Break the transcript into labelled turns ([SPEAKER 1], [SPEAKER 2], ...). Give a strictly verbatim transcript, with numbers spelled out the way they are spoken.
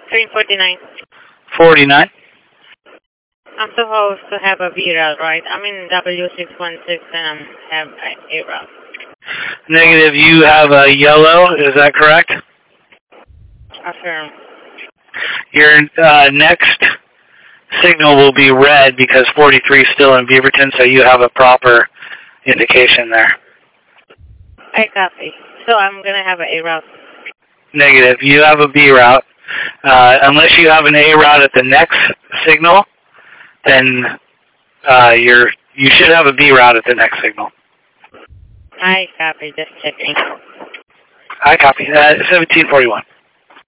[SPEAKER 1] Train forty-nine.
[SPEAKER 2] forty-nine.
[SPEAKER 1] I'm supposed to have a V route, right? I'm in W six one six and I have a A route.
[SPEAKER 2] Negative, you have a yellow, is that correct?
[SPEAKER 1] Affirm.
[SPEAKER 2] Your uh, next signal will be red because forty-three is still in Beaverton, so you have a proper indication there.
[SPEAKER 1] I copy. So I'm going to have an A route.
[SPEAKER 2] Negative, you have a B route. Uh, unless you have an A route at the next signal, then uh, you're, you should have a B route at the next signal.
[SPEAKER 1] I copy, just checking.
[SPEAKER 2] I copy. Uh, seventeen forty-one.